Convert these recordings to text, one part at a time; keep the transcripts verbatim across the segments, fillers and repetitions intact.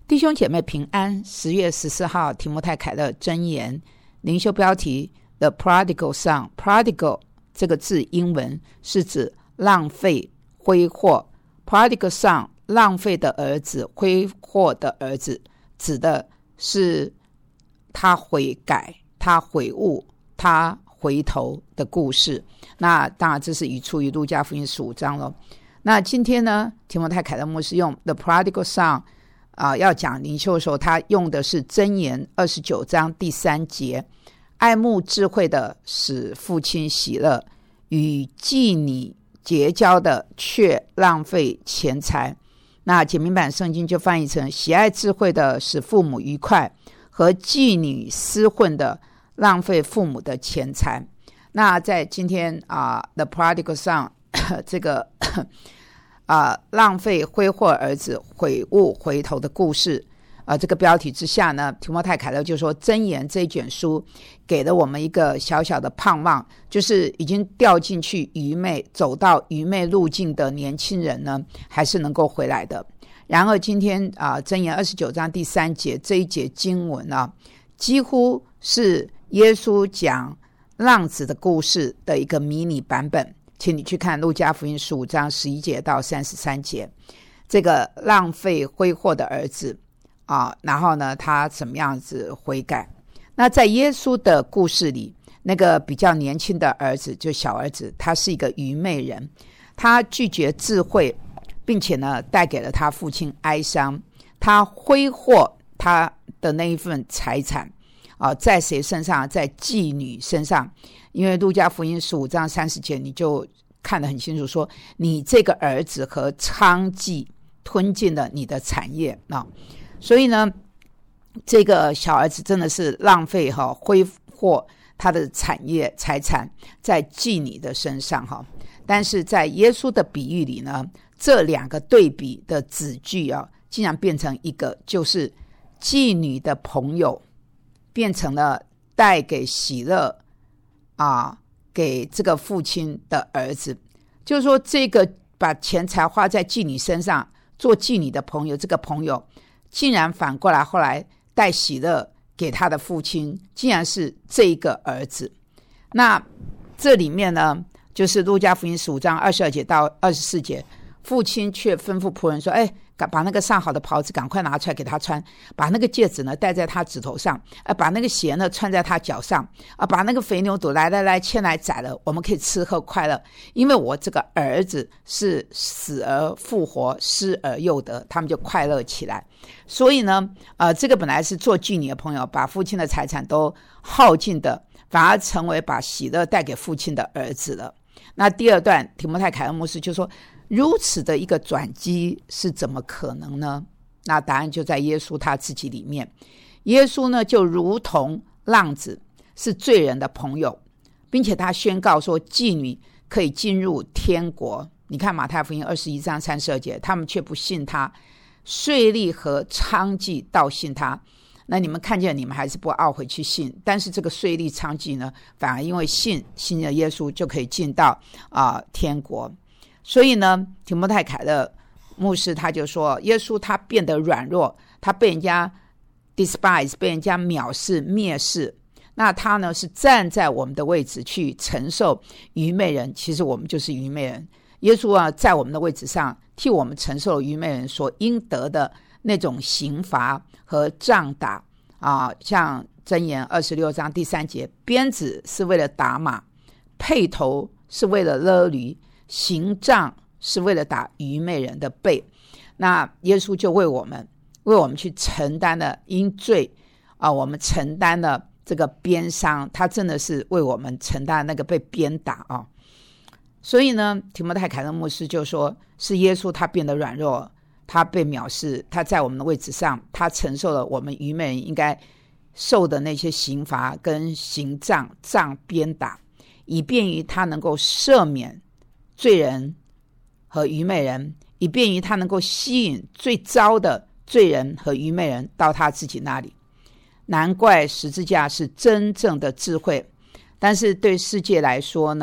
弟兄姐妹平安。十月十四号提摩太凯勒箴言灵修标题 The Prodigal Son。 Prodigal 这个字英文是指浪费挥霍， Prodigal Son 浪费的儿子，挥霍的儿子，指的是他悔改，他悔悟，他回头的故事。那当然这是语出于路加福音十五章了。那今天呢，提摩太凯勒牧师用 The Prodigal Son啊、呃，要讲灵修的时候，他用的是箴言二十九章第三节，爱慕智慧的使父亲喜乐，与妓女结交的却浪费钱财。那简明版圣经就翻译成喜爱智慧的使父母愉快，和妓女厮混的浪费父母的钱财。那在今天啊、呃、The Prodigal Son 这个啊、呃，浪费挥霍儿子悔悟回头的故事啊、呃，这个标题之下呢，提摩太凯勒就说，箴言这一卷书给了我们一个小小的盼望，就是已经掉进去愚昧，走到愚昧路径的年轻人呢，还是能够回来的。然而今天啊、呃，箴言二十九章第三节这一节经文啊，几乎是耶稣讲浪子的故事的一个迷你版本。请你去看路加福音十五章十一节到三十三节，这个浪费挥霍的儿子啊，然后呢，他怎么样子悔改？那在耶稣的故事里，那个比较年轻的儿子，就小儿子，他是一个愚昧人，他拒绝智慧，并且呢，带给了他父亲哀伤。他挥霍他的那一份财产啊，在谁身上？在妓女身上。因为路加福音十五章三十节你就看得很清楚，说你这个儿子和娼妓吞进了你的产业啊，所以呢，这个小儿子真的是浪费哈，挥霍他的产业财产在妓女的身上哈。但是在耶稣的比喻里呢，这两个对比的子句啊，竟然变成一个，就是妓女的朋友变成了带给喜乐啊，给这个父亲的儿子。就是说，这个把钱财花在妓女身上，做妓女的朋友，这个朋友竟然反过来后来带喜乐给他的父亲，竟然是这个儿子。那这里面呢，就是路加福音十五章二十二节到二十四节，父亲却吩咐仆人说，哎，把那个上好的袍子赶快拿出来给他穿，把那个戒指呢戴在他指头上，呃，把那个鞋呢穿在他脚上，啊，把那个肥牛肚来来来牵来宰了，我们可以吃喝快乐，因为我这个儿子是死而复活，失而又得，他们就快乐起来。所以呢，呃，这个本来是做妓女的朋友，把父亲的财产都耗尽的，反而成为把喜乐带给父亲的儿子了。那第二段，提摩太凯勒牧师就说，如此的一个转机是怎么可能呢？那答案就在耶稣他自己里面。耶稣呢，就如同浪子，是罪人的朋友，并且他宣告说，妓女可以进入天国。你看马太福音二十一章三十二节，他们却不信他，税吏和娼妓倒信他。那你们看见，你们还是不懊悔去信，但是这个税吏娼妓呢，反而因为信信了耶稣，就可以进到啊、呃、天国。所以呢，提摩太凯勒牧师他就说，耶稣他变得软弱，他被人家 despise， 被人家藐视蔑视，那他呢是站在我们的位置去承受愚昧人，其实我们就是愚昧人。耶稣啊，在我们的位置上替我们承受愚昧人所应得的那种刑罚和杖打啊，像箴言二十六章第三节，鞭子是为了打马，辔头是为了勒驴，刑杖是为了打愚昧人的背。那耶稣就为我们为我们去承担了因罪啊，我们承担了这个鞭伤，他真的是为我们承担那个被鞭打啊。所以呢，提摩太凯勒牧师就说，是耶稣他变得软弱，他被藐视，他在我们的位置上，他承受了我们愚昧人应该受的那些刑罚跟刑杖杖鞭打，以便于他能够赦免罪人和愚昧人，以便于他能够吸引最糟的罪人和愚昧人到他自己那里。难怪十字架是真正的智慧，但是对世界来说呢，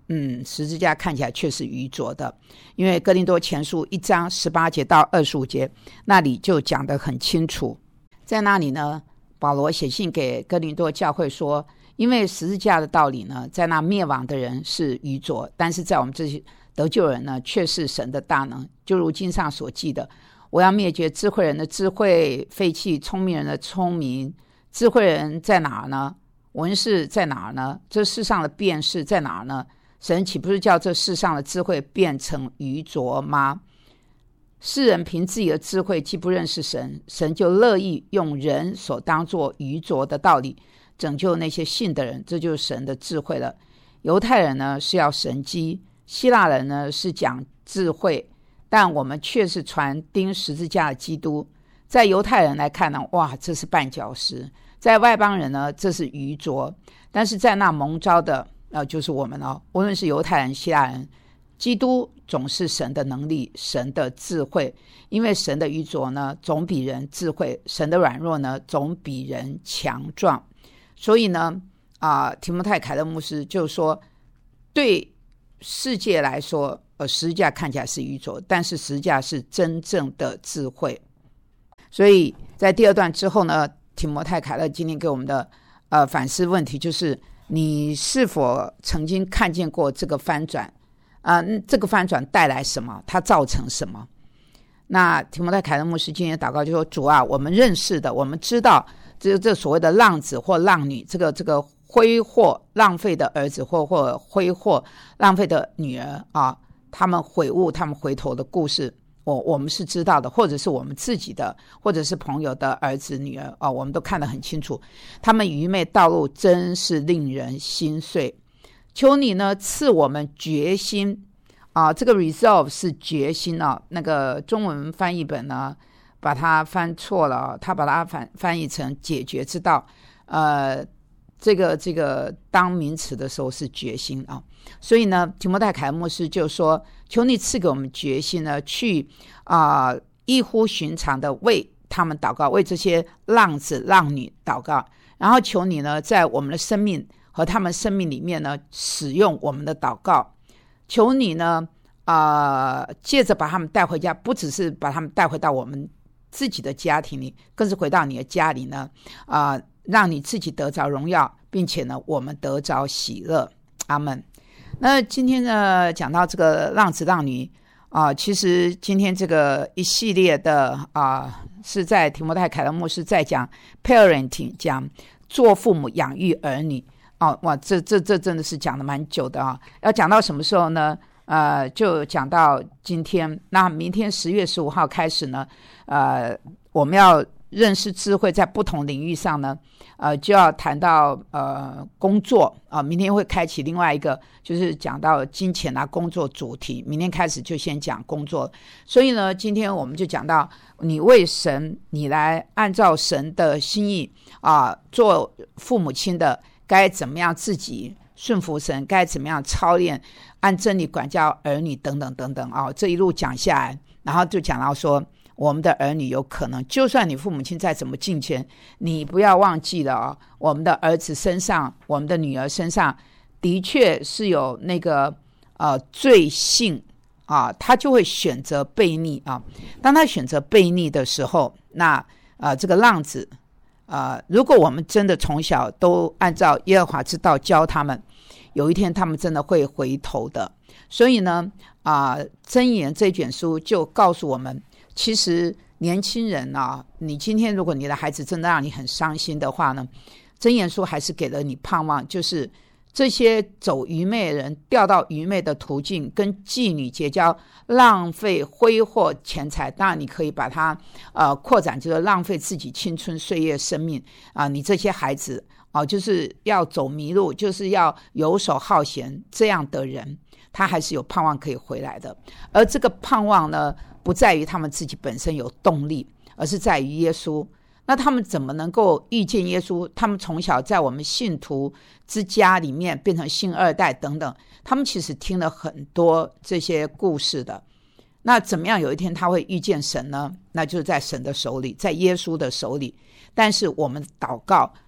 嗯，十字架看起来却是愚拙的，因为哥林多前书一章十八节到二十五节那里就讲得很清楚。在那里呢，保罗写信给哥林多教会说，因为十字架的道理呢，在那灭亡的人是愚拙，但是在我们这些得救人呢，却是神的大能。就如经上所记的，我要灭绝智慧人的智慧，废弃聪明人的聪明。智慧人在哪儿呢？文士在哪儿呢？这世上的辩士在哪儿呢？神岂不是叫这世上的智慧变成愚拙吗？世人凭自己的智慧既不认识神，神就乐意用人所当作愚拙的道理拯救那些信的人，这就是神的智慧了。犹太人呢是要神机，希腊人呢是讲智慧，但我们却是传钉十字架的基督。在犹太人来看呢，哇，这是绊脚石；在外邦人呢，这是愚拙。但是在那蒙召的，呃，就是我们哦，无论是犹太人、希腊人，基督总是神的能力，神的智慧。因为神的愚拙呢，总比人智慧；神的软弱呢，总比人强壮。所以呢，啊、呃，提摩太凯勒牧师就说，对世界来说，呃，十字架看起来是愚拙，但是十字架是真正的智慧。所以在第二段之后呢，提摩太凯勒今天给我们的呃反思问题就是，你是否曾经看见过这个翻转啊、呃？这个翻转带来什么？它造成什么？那提摩太凯勒牧师今天祷告就说，主啊，我们认识的，我们知道这这所谓的浪子或浪女，这个这个挥霍浪费的儿子或或挥霍浪费的女儿啊，他们悔悟他们回头的故事，我我们是知道的，或者是我们自己的，或者是朋友的儿子女儿啊，我们都看得很清楚。他们愚昧道路真是令人心碎。求你呢赐我们决心啊，这个 resolve 是决心啊，那个中文翻译本呢把它翻错了，他把它翻翻译成解决之道。呃，这个这个当名词的时候是决心啊，所以呢，提摩太凯勒牧师就说，求你赐给我们决心呢，去啊、呃、异乎寻常的为他们祷告，为这些浪子浪女祷告，然后求你呢，在我们的生命和他们生命里面呢，使用我们的祷告，求你呢，啊、呃，借着把他们带回家，不只是把他们带回到我们自己的家庭里，更是回到你的家里呢，啊、呃，让你自己得着荣耀，并且呢，我们得着喜乐。阿们。那今天呢，讲到这个浪子浪女啊、呃，其实今天这个一系列的啊、呃，是在提摩太凯勒牧师在讲 parenting， 讲做父母养育儿女哦，哇，这这这真的是讲的蛮久的啊。要讲到什么时候呢？呃，就讲到今天。那明天十月十五号开始呢，呃，我们要认识智慧，在不同领域上呢，呃，就要谈到呃工作啊、呃。明天会开启另外一个，就是讲到金钱啊工作主题。明天开始就先讲工作，所以呢，今天我们就讲到你为神，你来按照神的心意啊、呃，做父母亲的该怎么样自己顺服神，该怎么样操练按真理管教儿女等等等等啊、哦，这一路讲下来，然后就讲到说，我们的儿女有可能，就算你父母亲再怎么敬虔，你不要忘记了啊、哦，我们的儿子身上，我们的女儿身上，的确是有那个呃罪性啊，他就会选择悖逆啊。当他选择悖逆的时候，那呃这个浪子呃，如果我们真的从小都按照耶和华之道教他们，有一天他们真的会回头的。所以呢啊、呃，箴言这卷书就告诉我们，其实年轻人啊，你今天如果你的孩子真的让你很伤心的话呢，箴言书还是给了你盼望，就是这些走愚昧的人掉到愚昧的途径，跟妓女结交，浪费挥霍钱财。当然你可以把它呃扩展，就是浪费自己青春岁月生命啊、呃！你这些孩子啊、呃，就是要走迷路，就是要游手好闲，这样的人他还是有盼望可以回来的。而这个盼望呢，不在于他们自己本身有动力，而是在于耶稣。那他们怎么能够遇见耶稣？他们从小在我们信徒之家里面变成信二代等等，他们其实听了很多这些故事的。那怎么样有一天他会遇见神呢？那就是在神的手里，在耶稣的手里。但是我们祷告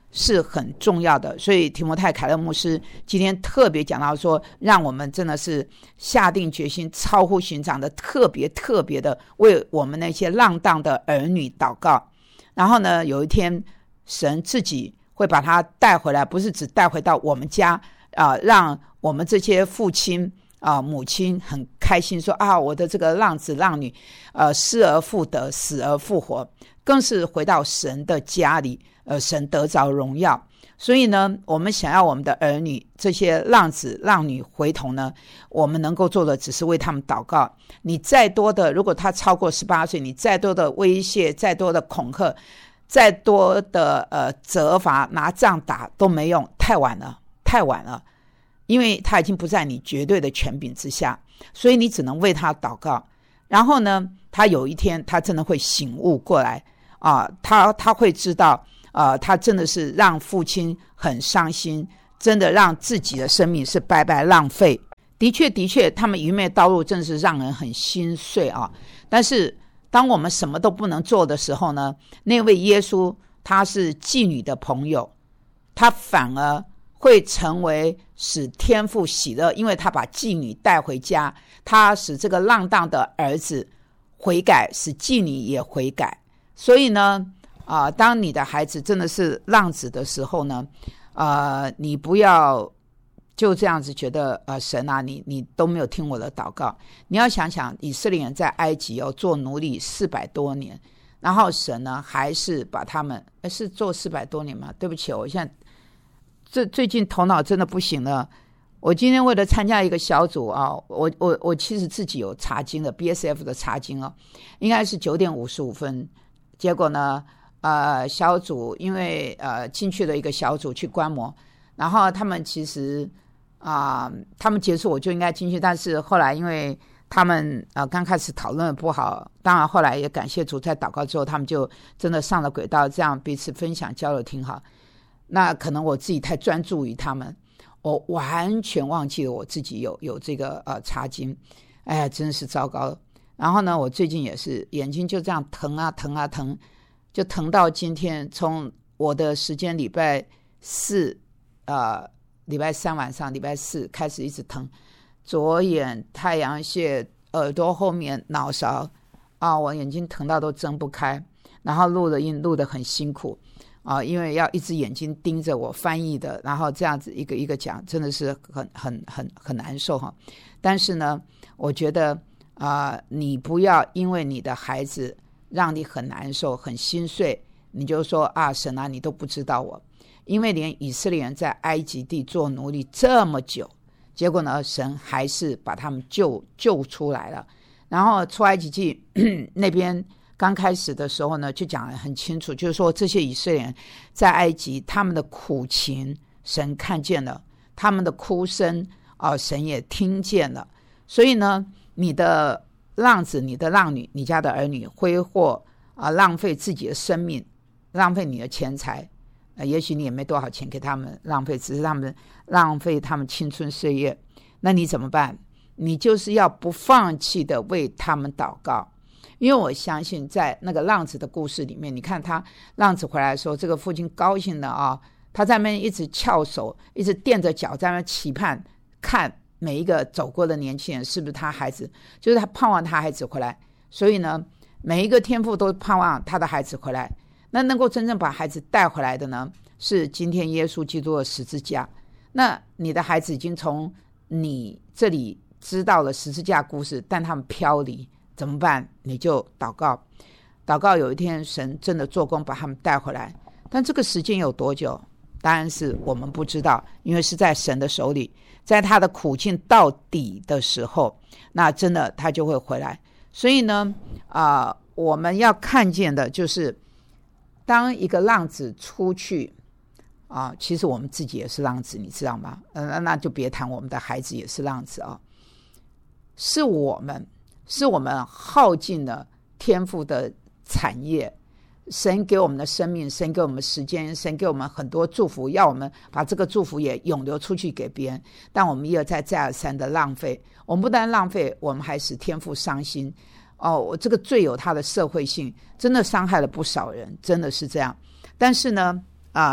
是很重要的。所以提摩太凯勒牧师今天特别讲到说，让我们真的是下定决心超乎寻常的特别特别的为我们那些浪荡的儿女祷告。然后呢，有一天神自己会把他带回来，不是只带回到我们家啊、呃，让我们这些父亲啊、呃、母亲很开心说啊，我的这个浪子浪女呃失而复得，死而复活，更是回到神的家里，呃神得着荣耀。所以呢，我们想要我们的儿女这些浪子浪女回头呢，我们能够做的只是为他们祷告。你再多的，如果他超过十八岁，你再多的威胁，再多的恐吓，再多的呃责罚，拿杖打都没用，太晚了，太晚了，因为他已经不在你绝对的权柄之下，所以你只能为他祷告。然后呢，他有一天他真的会醒悟过来啊，他他会知道。呃，他真的是让父亲很伤心，真的让自己的生命是白白浪费。的确的确，他们愚昧道路真的是让人很心碎啊。但是当我们什么都不能做的时候呢，那位耶稣他是妓女的朋友，他反而会成为使天父喜乐，因为他把妓女带回家，他使这个浪荡的儿子悔改，使妓女也悔改。所以呢啊、呃，当你的孩子真的是浪子的时候呢，呃，你不要就这样子觉得，呃，神啊，你你都没有听我的祷告。你要想想，以色列人在埃及要、哦、做奴隶四百多年，然后神呢还是把他们，是做四百多年吗？对不起，我现在这最近头脑真的不行了。我今天为了参加一个小组啊，我我我其实自己有查经的 B S F 的查经哦，应该是九点五十五分，结果呢？呃，小组因为呃进去了一个小组去观摩，然后他们其实啊、呃，他们结束我就应该进去，但是后来因为他们呃刚开始讨论不好，当然后来也感谢主，在祷告之后，他们就真的上了轨道，这样彼此分享交流挺好。那可能我自己太专注于他们，我完全忘记了我自己有有这个呃查经，哎呀，真是糟糕。然后呢，我最近也是眼睛就这样疼啊疼啊疼。就疼到今天，从我的时间礼拜四，呃，礼拜三晚上，礼拜四开始一直疼，左眼、太阳穴、耳朵后面、脑勺，啊，我眼睛疼到都睁不开，然后录的音录得很辛苦，啊，因为要一只眼睛盯着我翻译的，然后这样子一个一个讲，真的是很很很很难受哈。但是呢，我觉得啊、呃，你不要因为你的孩子让你很难受很心碎，你就说啊，神啊，你都不知道我。因为连以色列人在埃及地做奴隶这么久，结果呢，神还是把他们救救出来了。然后出埃及记那边刚开始的时候呢，就讲得很清楚，就是说这些以色列人在埃及他们的苦情神看见了，他们的哭声啊、呃，神也听见了。所以呢，你的浪子、你的浪女、你家的儿女挥霍啊、呃，浪费自己的生命，浪费你的钱财，呃，也许你也没多少钱给他们浪费，只是他们浪费他们青春岁月，那你怎么办？你就是要不放弃的为他们祷告。因为我相信在那个浪子的故事里面，你看他浪子回来的时候，这个父亲高兴的啊，他在那边一直翘手，一直垫着脚在那边期盼，看每一个走过的年轻人是不是他孩子，就是他盼望他孩子回来。所以呢，每一个天父都盼望他的孩子回来。那能够真正把孩子带回来的呢，是今天耶稣基督的十字架。那你的孩子已经从你这里知道了十字架故事，但他们飘离怎么办？你就祷告，祷告有一天神真的做工把他们带回来。但这个时间有多久？当然是我们不知道，因为是在神的手里，在他的苦境到底的时候，那真的他就会回来。所以呢啊、呃，我们要看见的就是当一个浪子出去啊，其实我们自己也是浪子，你知道吗？呃、那就别谈我们的孩子也是浪子啊。是我们是我们耗尽了天父的产业，神给我们的生命，神给我们时间，神给我们很多祝福，要我们把这个祝福也涌流出去给别人，但我们一而再再而三的浪费。我们不但浪费，我们还使天父伤心哦，这个罪有它的社会性，真的伤害了不少人，真的是这样。但是呢啊、呃，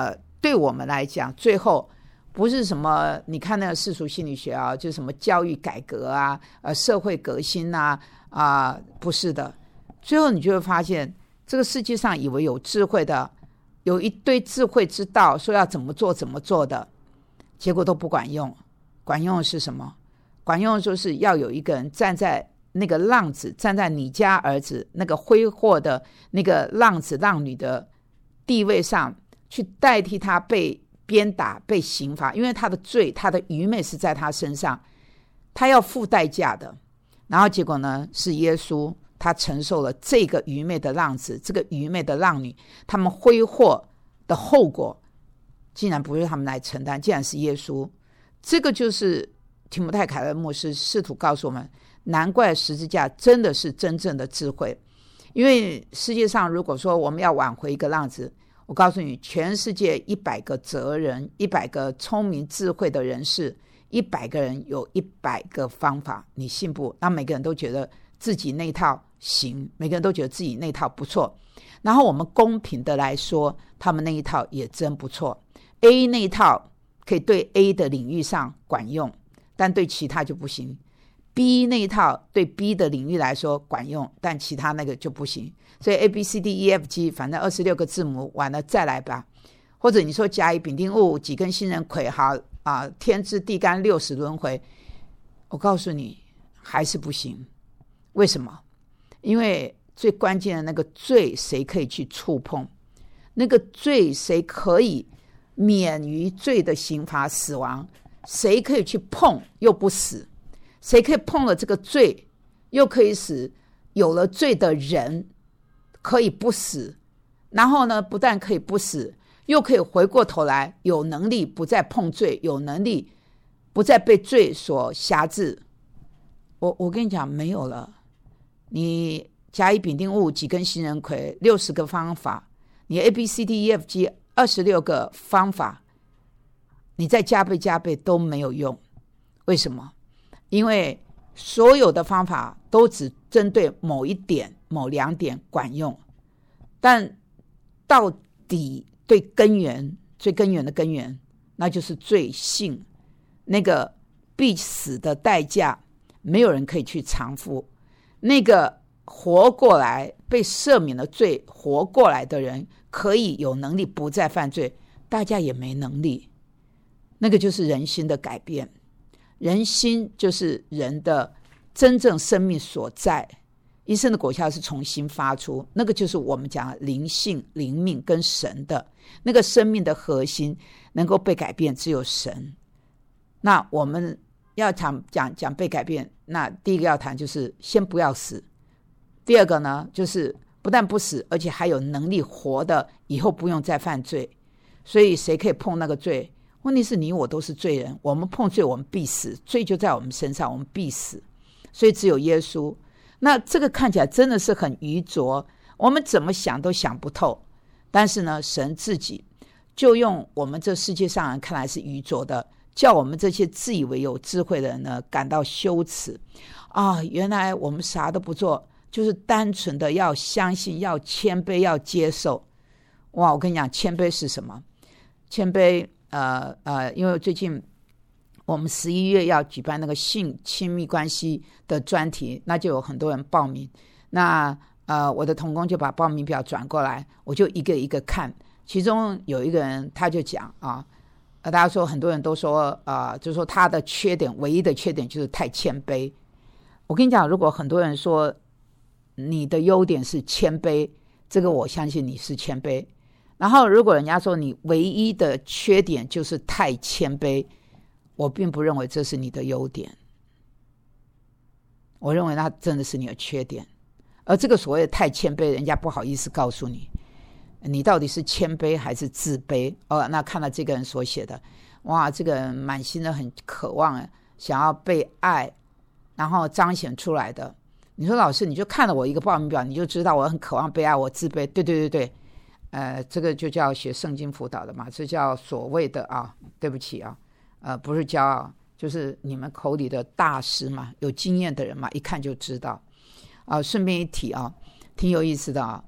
对我们来讲，最后不是什么你看那个世俗心理学啊，就是什么教育改革啊，呃，社会革新啊，啊、呃，不是的。最后你就会发现，这个世界上以为有智慧的，有一堆智慧之道，说要怎么做怎么做的，结果都不管用。管用的是什么？管用的就是要有一个人站在那个浪子，站在你家儿子那个挥霍的那个浪子浪女的地位上，去代替他被鞭打、被刑罚，因为他的罪、他的愚昧是在他身上，他要付代价的。然后结果呢，是耶稣他承受了这个愚昧的浪子、这个愚昧的浪女他们挥霍的后果，竟然不是他们来承担，竟然是耶稣。这个就是提摩太凯勒牧师试图告诉我们，难怪十字架真的是真正的智慧。因为世界上如果说我们要挽回一个浪子，我告诉你，全世界一百个哲人，一百个聪明智慧的人士，一百个人有一百个方法，你信不？那每个人都觉得自己那套行，每个人都觉得自己那套不错。然后我们公平的来说，他们那一套也真不错。 A 那一套可以对 A 的领域上管用，但对其他就不行。 B 那一套对 B 的领域来说管用，但其他那个就不行。所以 A B C D E F G 反正二十六个字母完了再来吧。或者你说甲乙丙丁戊己庚辛壬癸好啊，天之地干六十轮回，我告诉你还是不行。为什么？因为最关键的那个罪谁可以去触碰，那个罪谁可以免于罪的刑罚死亡，谁可以去碰又不死，谁可以碰了这个罪又可以使有了罪的人可以不死，然后呢不但可以不死，又可以回过头来有能力不再碰罪，有能力不再被罪所辖制。我我跟你讲，没有了。你甲乙丙丁戊己庚辛壬癸六十个方法，你 A B C D E F G 二十六个方法，你再加倍加倍都没有用。为什么？因为所有的方法都只针对某一点某两点管用，但到底对根源最根源的根源，那就是罪性，那个必死的代价没有人可以去偿付，那个活过来被赦免了罪活过来的人可以有能力不再犯罪，大家也没能力。那个就是人心的改变，人心就是人的真正生命所在，一生的果效是从心发出，那个就是我们讲的灵性灵命跟神的那个生命的核心能够被改变，只有神。那我们要讲讲讲被改变，那第一个要谈就是先不要死，第二个呢就是不但不死，而且还有能力活的以后不用再犯罪。所以谁可以碰那个罪？问题是你我都是罪人，我们碰罪我们必死，罪就在我们身上，我们必死。所以只有耶稣。那这个看起来真的是很愚拙，我们怎么想都想不透。但是呢，神自己就用我们这世界上人看来是愚拙的，叫我们这些自以为有智慧的人呢感到羞耻啊！原来我们啥都不做，就是单纯的要相信，要谦卑，要接受。哇，我跟你讲，谦卑是什么？谦卑呃呃，因为最近我们十一月要举办那个性亲密关系的专题，那就有很多人报名。那呃，我的同工就把报名表转过来，我就一个一个看。其中有一个人他就讲啊，大家说很多人都说啊、呃，就是说他的缺点，唯一的缺点就是太谦卑。我跟你讲，如果很多人说你的优点是谦卑，这个我相信你是谦卑。然后如果人家说你唯一的缺点就是太谦卑，我并不认为这是你的优点，我认为那真的是你的缺点。而这个所谓的太谦卑，人家不好意思告诉你你到底是谦卑还是自卑。哦，那看到这个人所写的，哇，这个人满心的很渴望想要被爱，然后彰显出来的。你说老师，你就看了我一个报名表，你就知道我很渴望被爱，我自卑。对对对对，呃，这个就叫学圣经辅导的嘛，这叫所谓的啊，对不起啊，呃，不是骄傲，就是你们口里的大师嘛，有经验的人嘛，一看就知道。啊、呃，顺便一提啊，挺有意思的啊。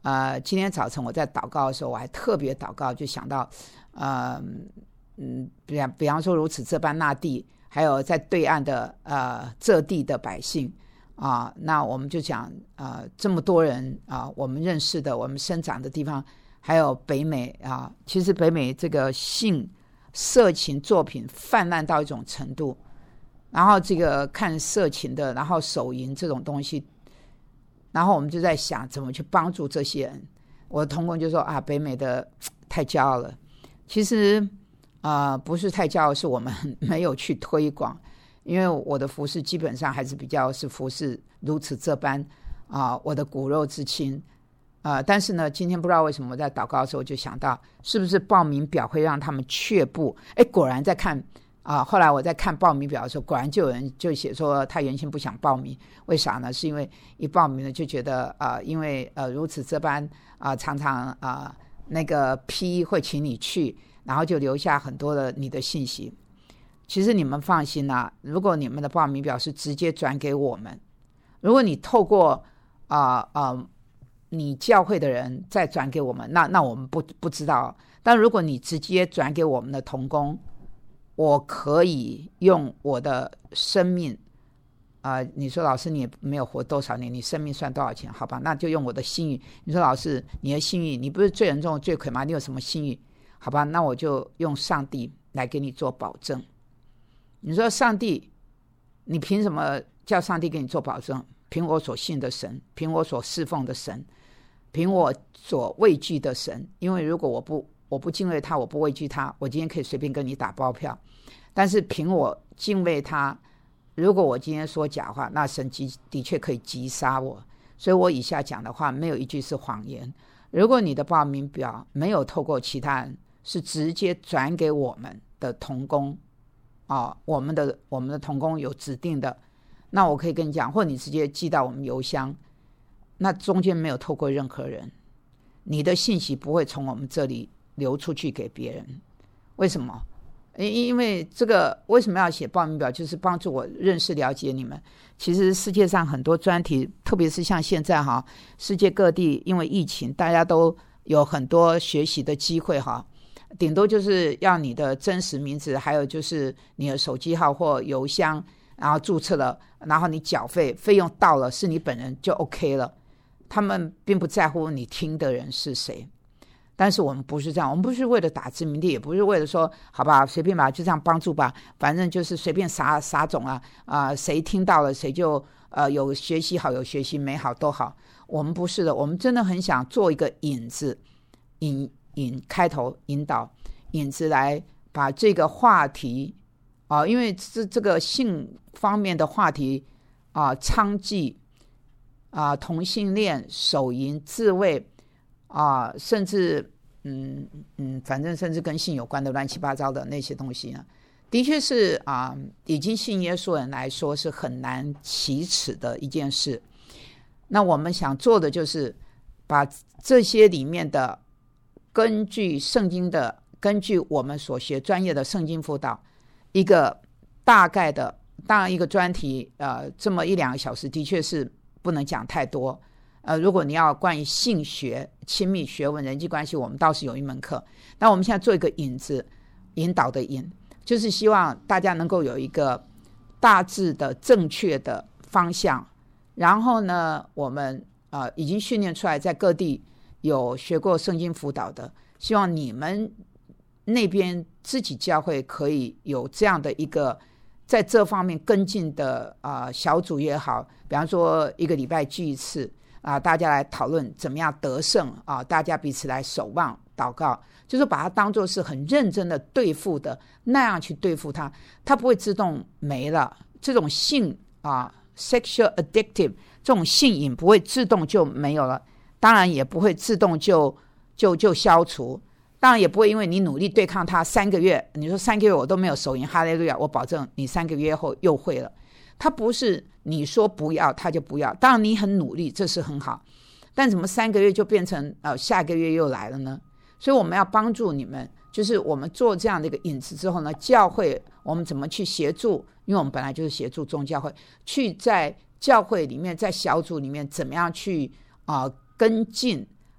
呃，今天早晨我在祷告的时候，我还特别祷告，就想到，呃，嗯，比方比方说如此这般那地，还有在对岸的呃这地的百姓啊，那我们就讲呃这么多人啊，我们认识的，我们生长的地方，还有北美啊，其实北美这个性色情作品泛滥到一种程度，然后这个看色情的，然后手淫这种东西。然后我们就在想怎么去帮助这些人。我的同工就说啊，北美的太骄傲了。其实呃不是太骄傲，是我们没有去推广。因为我的服事基本上还是比较是服事如此这般啊、呃，我的骨肉之亲呃，但是呢，今天不知道为什么我在祷告的时候就想到，是不是报名表会让他们却步？哎，果然在看啊、呃，后来我在看报名表的时候，果然就有人就写说他原先不想报名，为啥呢？是因为一报名了就觉得呃，因为呃如此这般啊、呃，常常啊、呃、那个 P 会请你去，然后就留下很多的你的信息。其实你们放心啊，如果你们的报名表是直接转给我们，如果你透过啊啊、呃呃、你教会的人再转给我们，那那我们不不知道。但如果你直接转给我们的同工，我可以用我的生命啊、呃，你说老师你也没有活多少年，你生命算多少钱？好吧，那就用我的信誉。你说老师你的信誉，你不是最严重的罪魁吗？你有什么信誉？好吧，那我就用上帝来给你做保证。你说上帝，你凭什么叫上帝给你做保证？凭我所信的神，凭我所侍奉的神，凭我所畏惧的神。因为如果我不我不敬畏他，我不畏惧他，我今天可以随便跟你打包票。但是凭我敬畏他，如果我今天说假话，那神的确可以击杀我。所以我以下讲的话没有一句是谎言。如果你的报名表没有透过其他人，是直接转给我们的同工啊，我们的我们的同工有指定的，那我可以跟你讲，或者你直接寄到我们邮箱，那中间没有透过任何人，你的信息不会从我们这里流出去给别人。为什么？因为这个为什么要写报名表，就是帮助我认识了解你们。其实世界上很多专题，特别是像现在哈，世界各地因为疫情，大家都有很多学习的机会哈，顶多就是要你的真实名字，还有就是你的手机号或邮箱，然后注册了，然后你缴费，费用到了是你本人就 OK 了，他们并不在乎你听的人是谁。但是我们不是这样，我们不是为了打知名度，也不是为了说好吧随便吧就这样帮助吧，反正就是随便撒撒种啊啊、呃，谁听到了谁就呃有学习好有学习美好都好。我们不是的，我们真的很想做一个引子，引引开头引导引子来把这个话题啊、呃，因为这这个性方面的话题啊、呃，娼妓啊、呃，同性恋、手淫、自慰。啊，甚至嗯嗯，反正甚至跟性有关的乱七八糟的那些东西呢，的确是啊，已经信耶稣人来说是很难启齿的一件事。那我们想做的就是把这些里面的，根据圣经的，根据我们所学专业的圣经辅导，一个大概的，当然一个专题，呃，这么一两个小时的确是不能讲太多。呃，如果你要关于性学、亲密学问、人际关系，我们倒是有一门课。那我们现在做一个引子，引导的引，就是希望大家能够有一个大致的正确的方向。然后呢，我们呃已经训练出来，在各地有学过圣经辅导的，希望你们那边自己教会可以有这样的一个在这方面跟进的啊、呃、小组也好，比方说一个礼拜聚一次。啊，大家来讨论怎么样得胜啊！大家彼此来守望祷告，就是把它当作是很认真的对付的那样去对付它，它不会自动没了。这种性啊 ，sexual addictive 这种性瘾不会自动就没有了，当然也不会自动就就就消除，当然也不会因为你努力对抗它三个月，你说三个月我都没有手淫，哈利路亚，我保证你三个月后又会了。它不是你说不要他就不要，当然你很努力，这是很好，但怎么三个月就变成呃下个月又来了呢？所以我们要帮助你们，就是我们做这样的一个引子之后呢，教会我们怎么去协助，因为我们本来就是协助众教会，去在教会里面，在小组里面怎么样去啊、呃、跟进，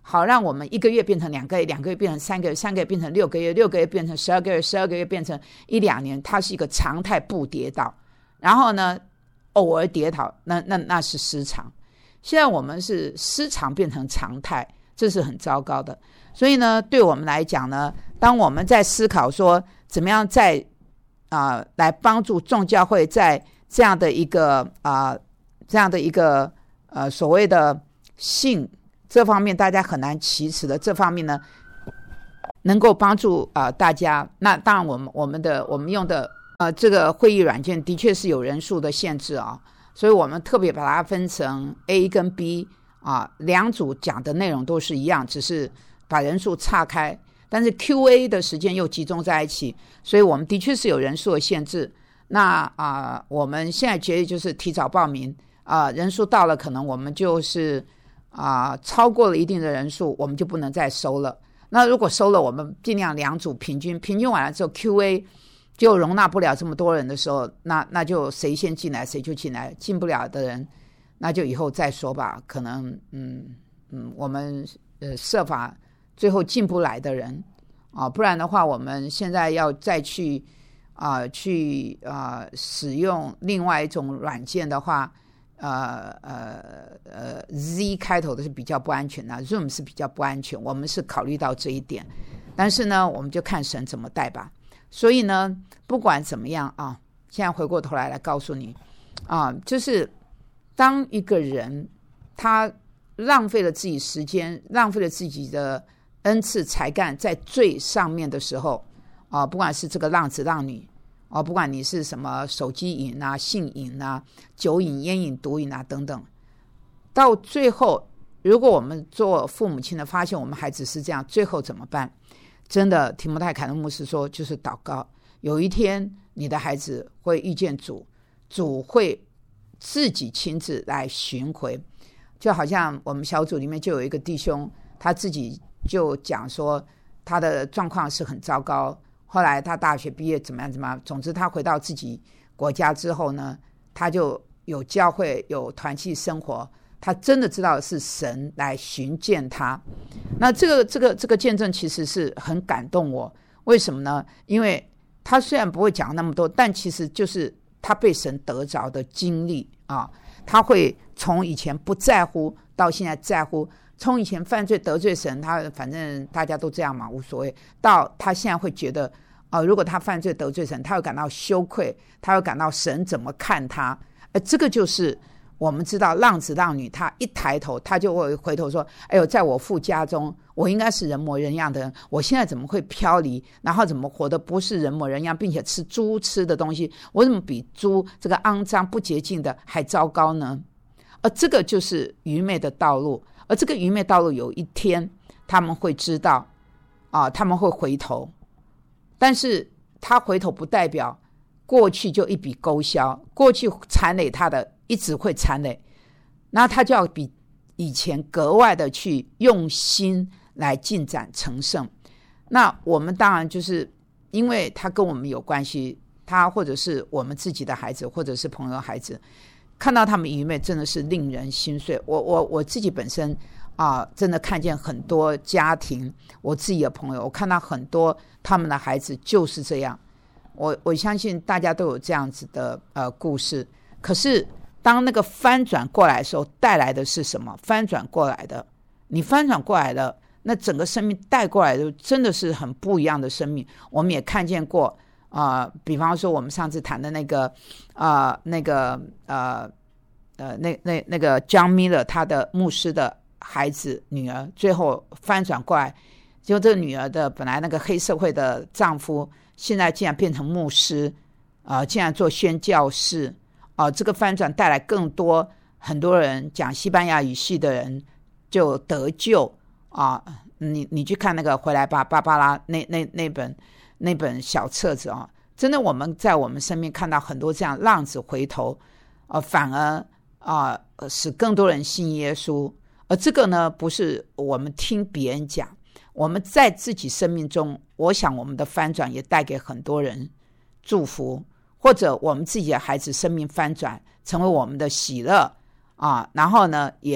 好让我们一个月变成两个月，两个月变成三个月，三个月变成六个月，六个月变成十二个月，十二个月变成一两年，它是一个常态不跌倒。然后呢，偶尔跌倒，那那那是失常。现在我们是失常变成常态，这是很糟糕的。所以呢，对我们来讲呢，当我们在思考说怎么样在啊、呃、来帮助众教会在这样的一个啊、呃、这样的一个呃所谓的性这方面大家很难启齿的这方面呢，能够帮助啊、呃、大家。那当然我们我们的我们用的呃这个会议软件的确是有人数的限制啊，所以我们特别把它分成 A 跟 B 啊，两组讲的内容都是一样，只是把人数岔开，但是 Q A 的时间又集中在一起，所以我们的确是有人数的限制。那啊、呃，我们现在决议就是提早报名啊、呃，人数到了，可能我们就是啊、呃、超过了一定的人数，我们就不能再收了。那如果收了，我们尽量两组平均，平均完了之后 Q A 就容纳不了这么多人的时候，那那就谁先进来谁就进来，进不了的人那就以后再说吧。可能嗯嗯，我们呃设法最后进不来的人啊，不然的话，我们现在要再去啊、呃、去啊、呃、使用另外一种软件的话，呃呃呃 Z 开头的是比较不安全的 ，Zoom 是比较不安全，我们是考虑到这一点，但是呢，我们就看神怎么带吧。所以呢，不管怎么样啊，现在回过头来来告诉你啊，就是当一个人他浪费了自己时间，浪费了自己的恩赐才干在最上面的时候啊，不管是这个浪子浪女啊，不管你是什么手机瘾啊、性瘾啊、酒瘾、烟瘾、毒瘾啊等等，到最后，如果我们做父母亲的发现我们孩子是这样，最后怎么办？真的，提摩太凯勒牧师说，就是祷告。有一天，你的孩子会遇见主，主会自己亲自来寻回。就好像我们小组里面就有一个弟兄，他自己就讲说，他的状况是很糟糕。后来他大学毕业怎么样怎么样，总之他回到自己国家之后呢，他就有教会有团契生活。他真的知道是神来寻见他，那这个这个这个见证其实是很感动我。为什么呢？因为他虽然不会讲那么多，但其实就是他被神得着的经历啊。他会从以前不在乎到现在在乎，从以前犯罪得罪神，他反正大家都这样嘛，无所谓，到他现在会觉得啊、呃，如果他犯罪得罪神，他会感到羞愧，他会感到神怎么看他。呃，这个就是我们知道浪子浪女，他一抬头他就会回头说，哎呦，在我父家中我应该是人模人样的人，我现在怎么会飘离，然后怎么活得不是人模人样，并且吃猪吃的东西，我怎么比猪这个肮脏不洁净的还糟糕呢？而这个就是愚昧的道路，而这个愚昧道路有一天他们会知道啊，他们会回头，但是他回头不代表过去就一笔勾销，过去残累他的一直会残累，那他就要比以前格外的去用心来进展成圣。那我们当然就是因为他跟我们有关系，他或者是我们自己的孩子，或者是朋友孩子，看到他们愚昧真的是令人心碎。我我我自己本身啊、呃，真的看见很多家庭，我自己的朋友，我看到很多他们的孩子就是这样。我我相信大家都有这样子的呃故事，可是当那个翻转过来的时候，带来的是什么？翻转过来的，你翻转过来了，那整个生命带过来的真的是很不一样的生命。我们也看见过啊、呃，比方说我们上次谈的那个啊、呃，那个呃呃那那那个 John Miller 他的牧师的孩子女儿，最后翻转过来，就这个女儿的本来那个黑社会的丈夫，现在竟然变成牧师啊、呃，竟然做宣教士啊、呃，这个翻转带来更多很多人讲西班牙语系的人就得救啊、呃！你你去看那个《回来吧，芭芭拉》那那那本那本小册子啊，真的我们在我们身边看到很多这样浪子回头，呃，反而啊、呃、使更多人信耶稣。而这个呢，不是我们听别人讲，我们在自己生命中，我想我们的翻转也带给很多人祝福，或者我们自己的孩子生命翻转成为我们的喜乐啊，然后呢也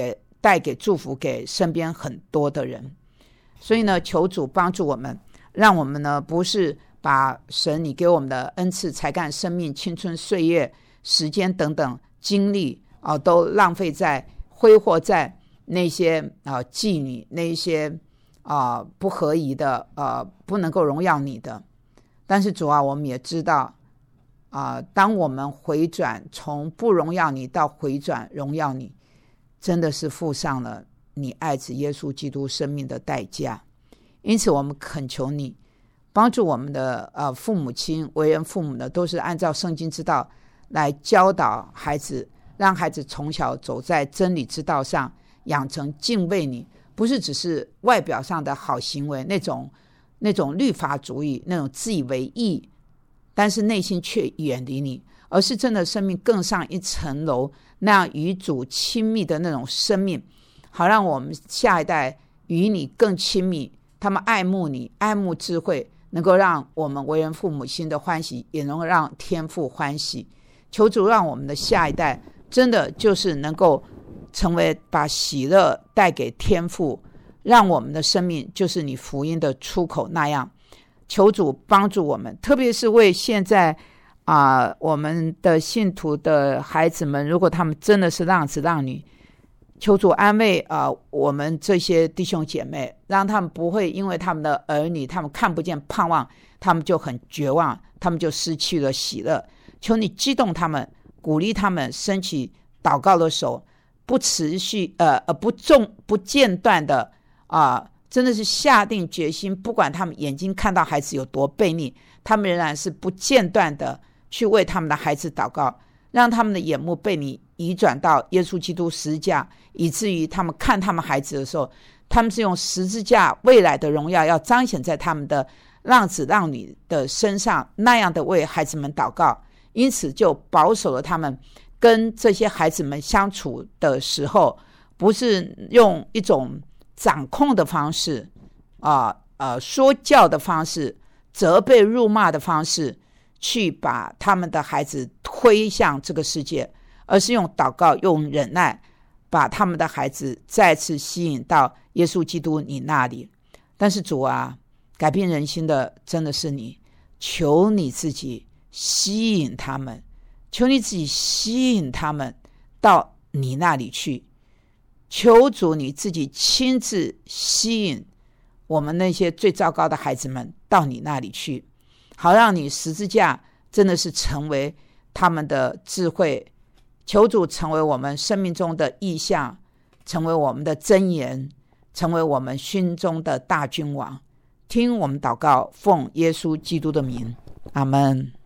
带给祝福给身边很多的人。所以呢，求主帮助我们，让我们呢不是把神你给我们的恩赐、才干、生命、青春、岁月、时间等等精力啊，都浪费在挥霍在那些啊妓女、那些啊不合宜的啊不能够荣耀你的。但是主啊，我们也知道啊，当我们回转从不荣耀你到回转荣耀你，真的是付上了你爱子耶稣基督生命的代价。因此我们恳求你帮助我们的呃父母亲，为人父母的都是按照圣经之道来教导孩子，让孩子从小走在真理之道上，养成敬畏你，不是只是外表上的好行为，那种那种律法主义，那种自以为义，但是内心却远离你，而是真的生命更上一层楼，那样与主亲密的那种生命，好让我们下一代与你更亲密，他们爱慕你，爱慕智慧，能够让我们为人父母心的欢喜，也能够让天父欢喜。求主让我们的下一代真的就是能够成为把喜乐带给天父，让我们的生命就是你福音的出口那样。求主帮助我们，特别是为现在啊、呃，我们的信徒的孩子们，如果他们真的是浪子浪女，求主安慰啊、呃，我们这些弟兄姐妹，让他们不会因为他们的儿女他们看不见盼望，他们就很绝望，他们就失去了喜乐。求你激动他们，鼓励他们，升起祷告的手，不持续呃呃不中不间断的啊、呃，真的是下定决心，不管他们眼睛看到孩子有多悖逆，他们仍然是不间断的去为他们的孩子祷告，让他们的眼目被你移转到耶稣基督十字架，以至于他们看他们孩子的时候，他们是用十字架未来的荣耀要彰显在他们的浪子浪女的身上，那样的为孩子们祷告。因此就保守了他们跟这些孩子们相处的时候，不是用一种掌控的方式啊呃说教的方式，责备辱骂的方式去把他们的孩子推向这个世界，而是用祷告用忍耐把他们的孩子再次吸引到耶稣基督你那里。但是主啊，改变人心的真的是你，求你自己吸引他们，求你自己吸引他们到你那里去，求主你自己亲自吸引我们那些最糟糕的孩子们到你那里去，好让你十字架真的是成为他们的智慧，求主成为我们生命中的意象，成为我们的箴言，成为我们心中的大君王。听我们祷告，奉耶稣基督的名，阿们。